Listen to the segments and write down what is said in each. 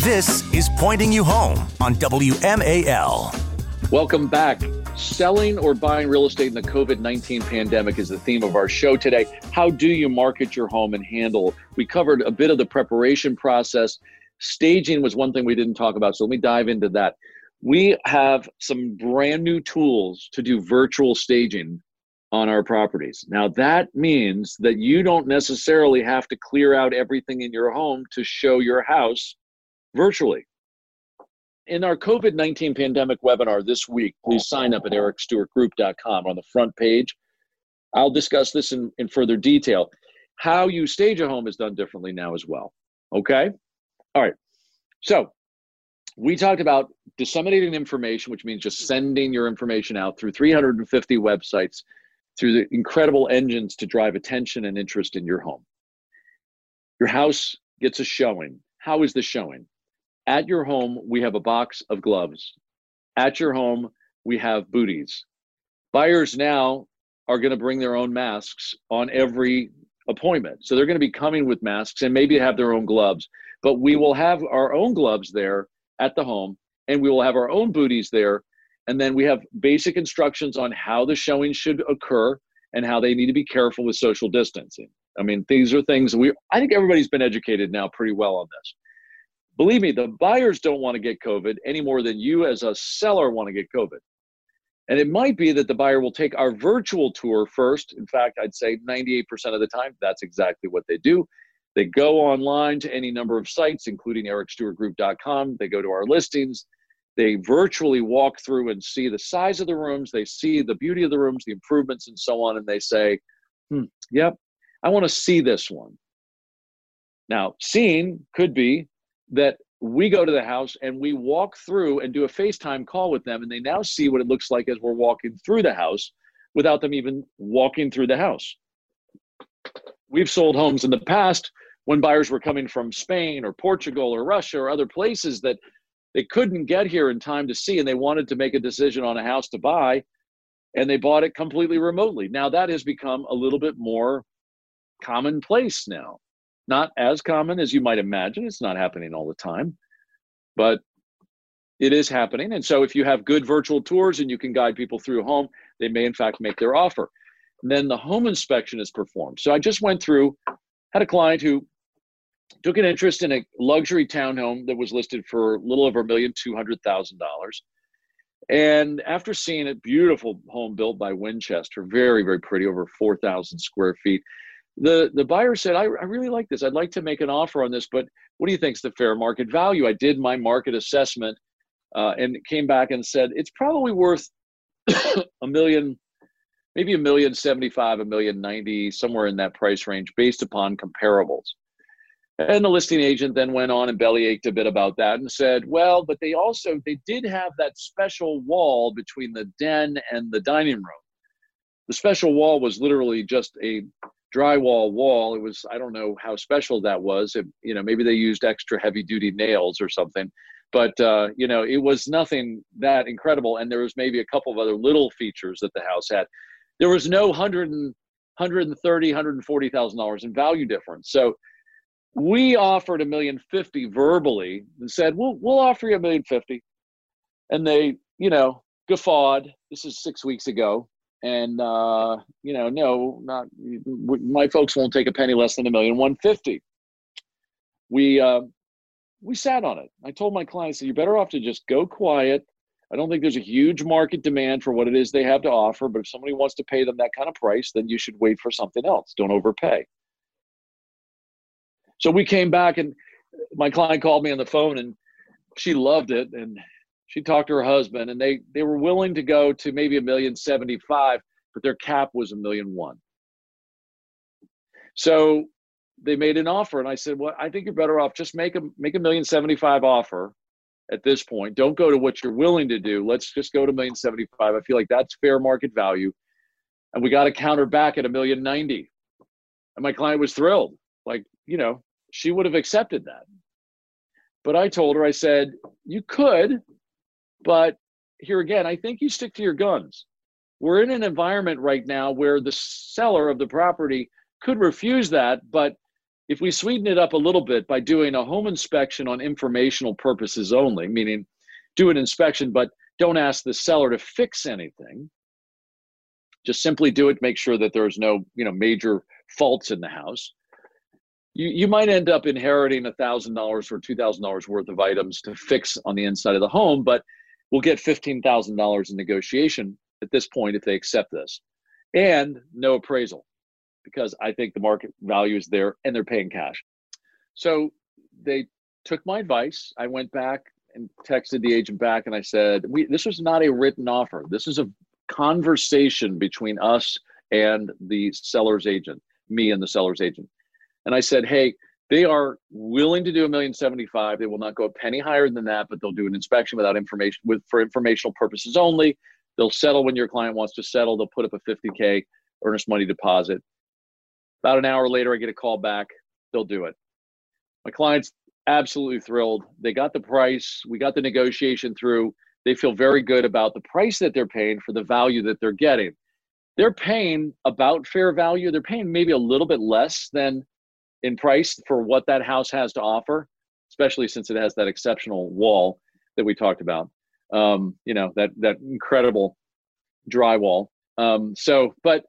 This is Pointing You Home on WMAL. Welcome back. Selling or buying real estate in the COVID-19 pandemic is the theme of our show today. How do you market your home and handle? We covered a bit of the preparation process. Staging was one thing we didn't talk about, so let me dive into that. We have some brand new tools to do virtual staging on our properties. Now, that means that you don't necessarily have to clear out everything in your home to show your house virtually. In our COVID-19 pandemic webinar this week, please sign up at ericstewartgroup.com on the front page. I'll discuss this in further detail. How you stage a home is done differently now as well. Okay? All right. So we talked about disseminating information, which means just sending your information out through 350 websites, through the incredible engines to drive attention and interest in your home. Your house gets a showing. How is the showing? At your home, we have a box of gloves. At your home, we have booties. Buyers now are going to bring their own masks on every appointment. So they're going to be coming with masks and maybe have their own gloves, but we will have our own gloves there at the home, and we will have our own booties there. And then we have basic instructions on how the showing should occur and how they need to be careful with social distancing. I mean, these are things I think everybody's been educated now pretty well on this. Believe me, the buyers don't want to get COVID any more than you as a seller want to get COVID. And it might be that the buyer will take our virtual tour first. In fact, I'd say 98% of the time, that's exactly what they do. They go online to any number of sites, including ericstewartgroup.com. They go to our listings. They virtually walk through and see the size of the rooms. They see the beauty of the rooms, the improvements, and so on. And they say, yep, I want to see this one. Now, seeing could be that we go to the house and we walk through and do a FaceTime call with them, and they now see what it looks like as we're walking through the house without them even walking through the house. We've sold homes in the past when buyers were coming from Spain or Portugal or Russia or other places that they couldn't get here in time to see, and they wanted to make a decision on a house to buy, and they bought it completely remotely. Now that has become a little bit more commonplace now. Not as common as you might imagine. It's not happening all the time, but it is happening. And so if you have good virtual tours and you can guide people through a home, they may in fact make their offer. And then the home inspection is performed. So I just went through, had a client who took an interest in a luxury townhome that was listed for a little over $1,200,000. And after seeing it, beautiful home built by Winchester, very, very pretty, over 4,000 square feet. The buyer said, I really like this. I'd like to make an offer on this, but what do you think is the fair market value? I did my market assessment and came back and said, it's probably worth $1 million, maybe $1,075,000, $1,090,000, somewhere in that price range based upon comparables. And the listing agent then went on and bellyached a bit about that and said, well, but they did have that special wall between the den and the dining room. The special wall was literally just a drywall wall. It was, I don't know how special that was. Maybe they used extra heavy duty nails or something, but it was nothing that incredible. And there was maybe a couple of other little features that the house had. There was no $130,000, $140,000 in value difference. So we offered $1,050,000 verbally and said, we'll offer you $1,050,000. And they, guffawed. This is 6 weeks ago. And, no, my folks won't take a penny less than $1,150,000. We sat on it. I told my clients that you're better off to just go quiet. I don't think there's a huge market demand for what it is they have to offer, but if somebody wants to pay them that kind of price, then you should wait for something else. Don't overpay. So we came back and my client called me on the phone and she loved it. And she talked to her husband and they were willing to go to maybe $1,075,000, but their cap was $1,001,000. So they made an offer and I said, well, I think you're better off just make $1,075,000 offer at this point. Don't go to what you're willing to do. Let's just go to $1,075,000. I feel like that's fair market value. And we got to counter back at $1,090,000. And my client was thrilled. She would have accepted that. But I told her, I said, you could, but here again, I think you stick to your guns. We're in an environment right now where the seller of the property could refuse that, but If we sweeten it up a little bit by doing a home inspection on informational purposes only, meaning do an inspection, but don't ask the seller to fix anything, just simply do it, make sure that there's no, major faults in the house. You might end up inheriting $1,000 or $2,000 worth of items to fix on the inside of the home, but we'll get $15,000 in negotiation at this point if they accept this, and no appraisal, because I think the market value is there and they're paying cash. So they took my advice. I went back and texted the agent back and I said, this was not a written offer. This is a conversation between us and the seller's agent, me and the seller's agent. And I said, hey, they are willing to do $1,075,000. They will not go a penny higher than that, but they'll do an inspection without information, for informational purposes only. They'll settle when your client wants to settle. They'll put up a $50K earnest money deposit. About an hour later, I get a call back. They'll do it. My client's absolutely thrilled. They got the price. We got the negotiation through. They feel very good about the price that they're paying for the value that they're getting. They're paying about fair value. They're paying maybe a little bit less than in price for what that house has to offer, especially since it has that exceptional wall that we talked about. That incredible drywall. But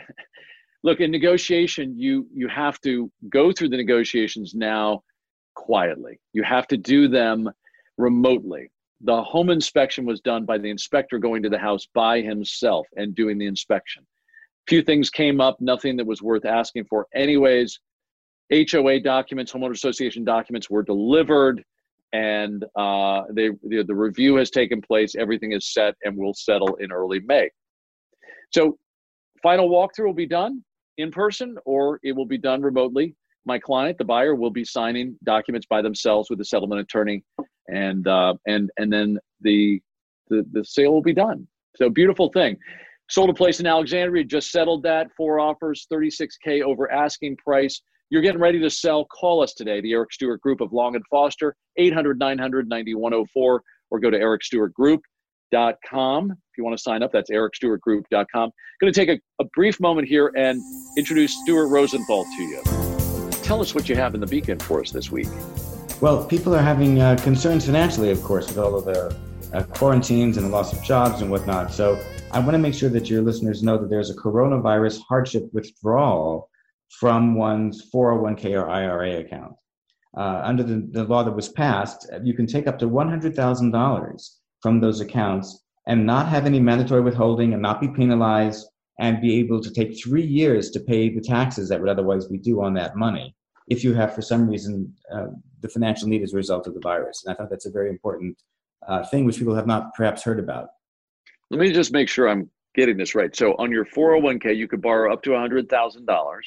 look, in negotiation, you have to go through the negotiations now quietly. You have to do them remotely. The home inspection was done by the inspector going to the house by himself and doing the inspection. Few things came up, nothing that was worth asking for anyways. HOA documents, homeowner association documents were delivered, and the review has taken place. Everything is set and will settle in early May. So final walkthrough will be done in person or it will be done remotely. My client, the buyer, will be signing documents by themselves with the settlement attorney, and then the sale will be done. So beautiful thing. Sold a place in Alexandria, just settled that, 4 offers, $36K over asking price. You're getting ready to sell, call us today, the Eric Stewart Group of Long & Foster, 800-900-9104, or go to ericstewartgroup.com. If you want to sign up, that's ericstewartgroup.com. Going to take a brief moment here and introduce Stuart Rosenthal to you. Tell us what you have in the Beacon for us this week. Well, people are having concerns financially, of course, with all of the quarantines and the loss of jobs and whatnot. So I want to make sure that your listeners know that there's a coronavirus hardship withdrawal from one's 401k or IRA account. Under the law that was passed, you can take up to $100,000 from those accounts and not have any mandatory withholding and not be penalized, and be able to take 3 years to pay the taxes that would otherwise be due on that money if you have, for some reason, the financial need as a result of the virus. And I thought that's a very important thing which people have not perhaps heard about. Let me just make sure I'm getting this right. So on your 401k, you could borrow up to $100,000,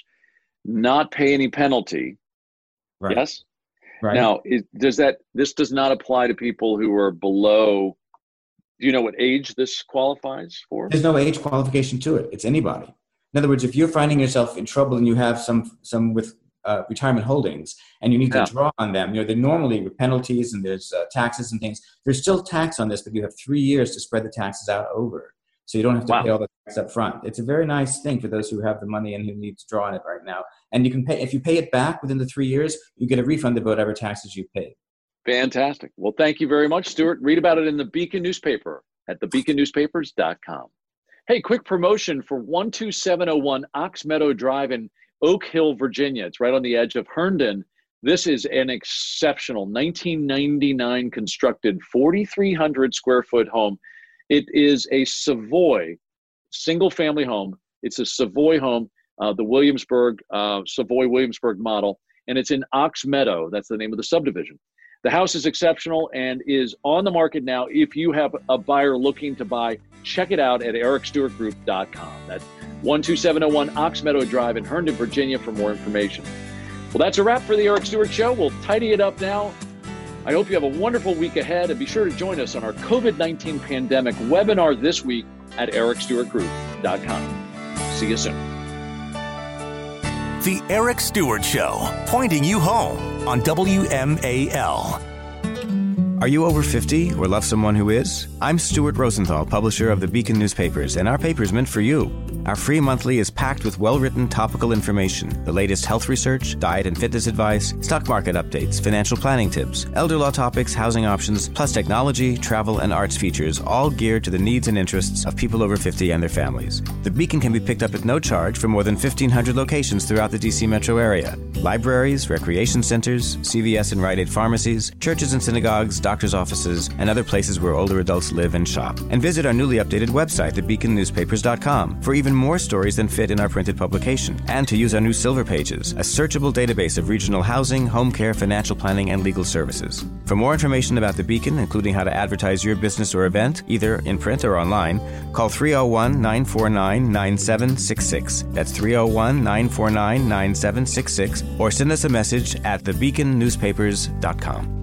not pay any penalty. Right. Yes? Right. Now, this does not apply to people who are below, do you know what age this qualifies for? There's no age qualification to it. It's anybody. In other words, if you're finding yourself in trouble and you have some with retirement holdings and you need to draw on them, they're normally with penalties and there's taxes and things. There's still tax on this, but you have 3 years to spread the taxes out over. So you don't have to pay all the tax up front. It's a very nice thing for those who have the money and who need to draw on it right now. And you can pay, if you pay it back within the 3 years, you get a refund of whatever taxes you paid. Fantastic. Well, thank you very much, Stuart. Read about it in the Beacon newspaper at thebeaconnewspapers.com. Hey, quick promotion for 12701 Ox Meadow Drive in Oak Hill, Virginia. It's right on the edge of Herndon. This is an exceptional 1999 constructed 4,300 square foot home. It is a Savoy single family home. It's a Savoy home, the Williamsburg, Savoy Williamsburg model, and it's in Ox Meadow. That's the name of the subdivision. The house is exceptional and is on the market now. If you have a buyer looking to buy, check it out at ericstewartgroup.com. That's 12701 Ox Meadow Drive in Herndon, Virginia for more information. Well, that's a wrap for the Eric Stewart Show. We'll tidy it up now. I hope you have a wonderful week ahead, and be sure to join us on our COVID-19 pandemic webinar this week at ericstewartgroup.com. See you soon. The Eric Stewart Show, pointing you home on WMAL. Are you over 50 or love someone who is? I'm Stuart Rosenthal, publisher of the Beacon newspapers, and our paper's meant for you. Our free monthly is packed with well-written topical information, the latest health research, diet and fitness advice, stock market updates, financial planning tips, elder law topics, housing options, plus technology, travel, and arts features, all geared to the needs and interests of people over 50 and their families. The Beacon can be picked up at no charge from more than 1,500 locations throughout the D.C. metro area. Libraries, recreation centers, CVS and Rite Aid pharmacies, churches and synagogues, doctors' offices, and other places where older adults live and shop. And visit our newly updated website, thebeaconnewspapers.com, for even more stories than fit in our printed publication, and to use our new Silver Pages, a searchable database of regional housing, home care, financial planning, and legal services. For more information about the Beacon, including how to advertise your business or event, either in print or online, call 301-949-9766. That's 301-949-9766, or send us a message at thebeaconnewspapers.com.